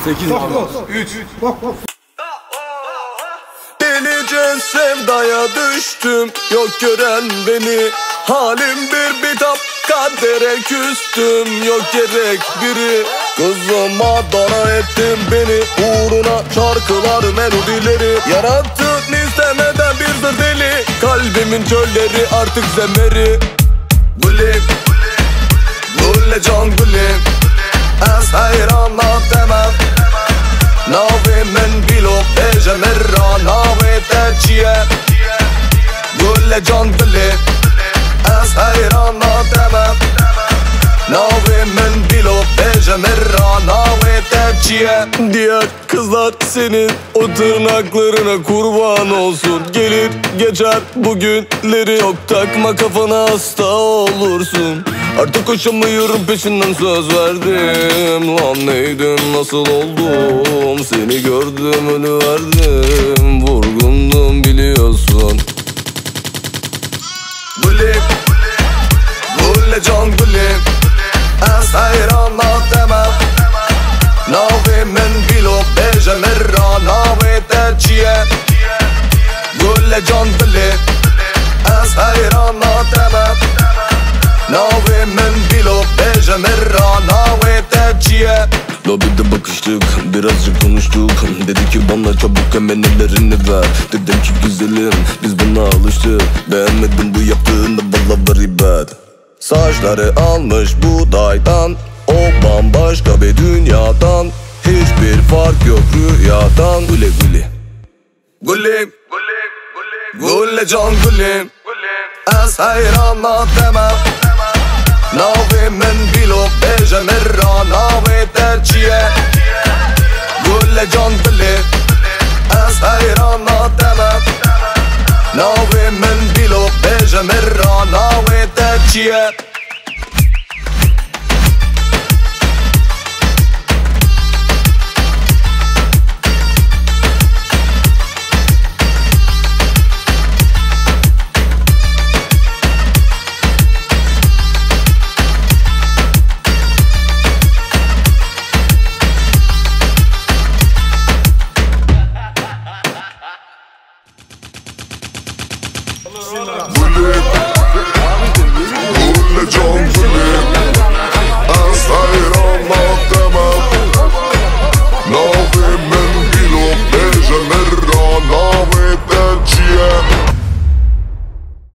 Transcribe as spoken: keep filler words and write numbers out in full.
sekiz, üç. Delice sevdaya düştüm, yok gören beni. Halim bir bitap, kadere küstüm, yok gerek biri. Kızıma dara ettin beni, uğruna şarkılar melodileri. Yarattın istemeden bir zır deli, kalbimin çölleri artık zemeri. Gülüm, gülle can gülüm, az hayranla demem. Navi men bilo beje merra, navi terciye. Gülle can gülüm, az hayranla demem. Navi men bilo beje merra, navi terciye. Diğer kızlar senin o tırnaklarına kurban olsun. Gelir geçer bugünleri, yok takma kafana, hasta olursun. Artık koşamıyorum, peşinden söz verdim. Lan neydim, nasıl oldum, seni gördüm ölüverdim. Vurgundum biliyorsun. Gülüm, gülle can gülüm, az hayranla demem. Navi men bilo beje merra, navi terciye. Gülle can gülüm, az hayranla demem. Navi men bilo beje merra, navi terciye. Lobide bakıştık, birazcık konuştuk. Dedi ki bana çabuk hemen ellerini ver. Dedim ki güzelim, biz buna alıştık. Beğenmedim bu yaptığını, valla very bad. Saçları almış buğdaydan, o bambaşka bir dünyadan. Hiçbir fark yok rüyadan. Güle güle Gülüm, gülle can gülüm, az hayranla demem. Navi men bilo beje merra, navi terciye. Gülle can gülüm, az hayranla demem. Navi men bilo beje merra, navi terciye.